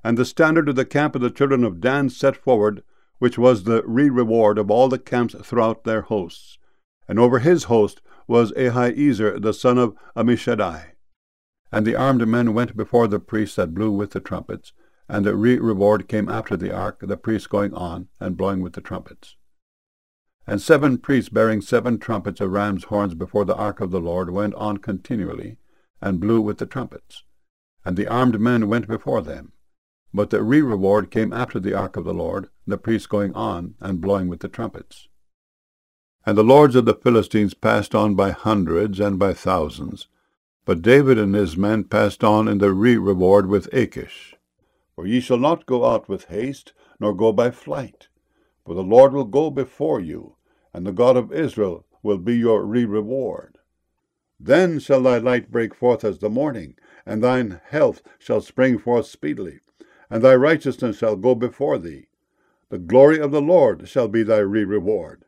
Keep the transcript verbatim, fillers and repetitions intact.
And the standard of the camp of the children of Dan set forward, which was the re-reward of all the camps throughout their hosts. And over his host was Ahiezer the son of Ammishaddai. And the armed men went before the priests that blew with the trumpets, and the re-reward came after the ark, the priests going on and blowing with the trumpets. And seven priests bearing seven trumpets of ram's horns before the ark of the Lord went on continually, and blew with the trumpets. And the armed men went before them. But the re-reward came after the ark of the Lord, the priests going on and blowing with the trumpets. And the lords of the Philistines passed on by hundreds and by thousands, but David and his men passed on in the re-reward with Achish. For ye shall not go out with haste, nor go by flight, for the Lord will go before you, and the God of Israel will be your re-reward. Then shall thy light break forth as the morning, and thine health shall spring forth speedily, and thy righteousness shall go before thee. The glory of the Lord shall be thy re-reward.